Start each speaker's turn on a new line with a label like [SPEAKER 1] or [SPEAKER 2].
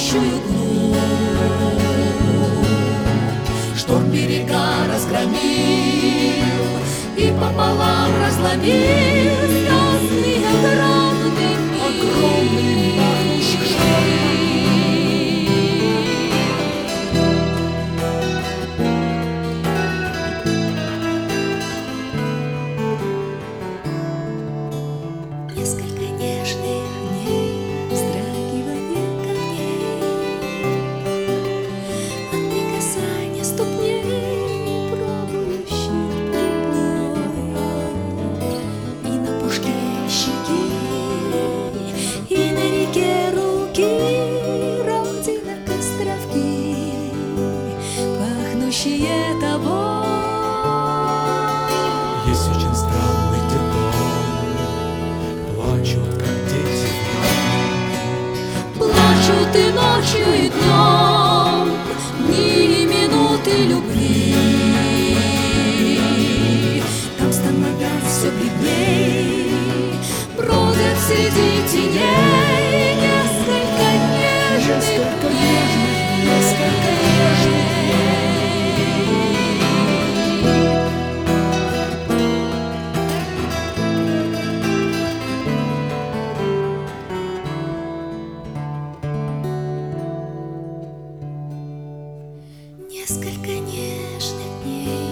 [SPEAKER 1] зловещую глубь. Шторм берега разгромил и пополам разломил звездные огромные пахнущих шаров. Несколько нежных дней, вздрагивание камней от прикасания ступней, пробующих прибоя. И на пушке щеки, и на реке руки, родина островки, пахнущие тобой.
[SPEAKER 2] Есть очень странный тепло, плачут, как дети вдвоем.
[SPEAKER 1] Плачут и ночью, и днем, дни и минуты любви. Там становятся все бледней, бродят среди теней несколько нежных, несколько нежных. Несколько нежных дней.